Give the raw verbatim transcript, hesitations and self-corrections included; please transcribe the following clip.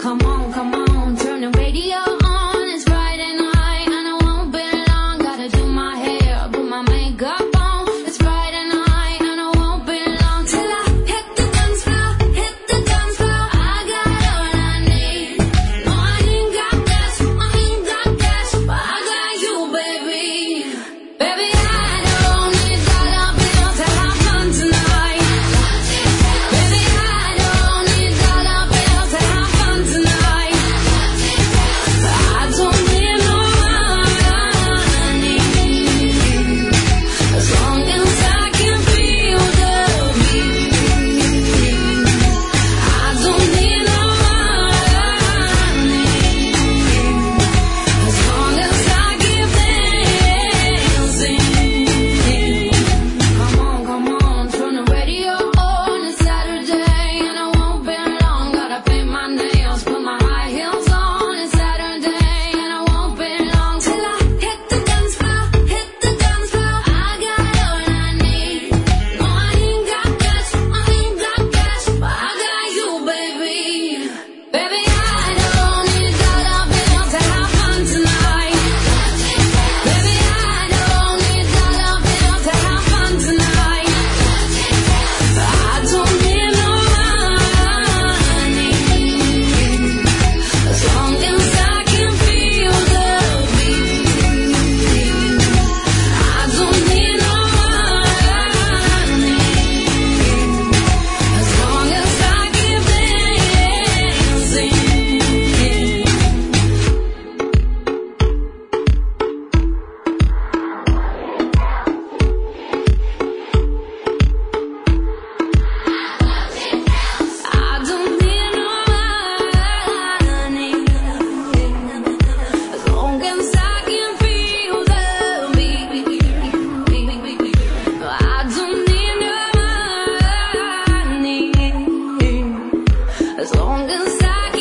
Come on, come on, turn the radio on. It's Friday night and I won't be long. Gotta do my hair, put my makeup on. It's Friday night and I won't be long till I hit the dance floor, hit the dance floor. I got all I need. No, I ain't got cash, I ain't got cash, but I got you, baby. Baby, I don't need dollar bills to have fun tonight. Baby, I don't need dollar bills to have fun tonight. I don't need no money as long as I can feel the beat. I don't need no money as long as I keep dancing. Come on, come on, turn the radio on. It's Saturday and I won't be long. Gotta paint my nails, put my high heels on. It's Saturday and I won't be long till I hit the dance floor, hit the dance floor. I got all I need. No, I ain't got cash, I ain't got cash, but I got you, baby. Baby, I don't need dollar bills to have fun tonight. Baby, I don't need dollar bills to have fun tonight. I don't need no money as long as I can feel the beat. I don't need no money as long as I keep dancing. I don't need no money as long as I can feel the beat. I don't need no money as long as I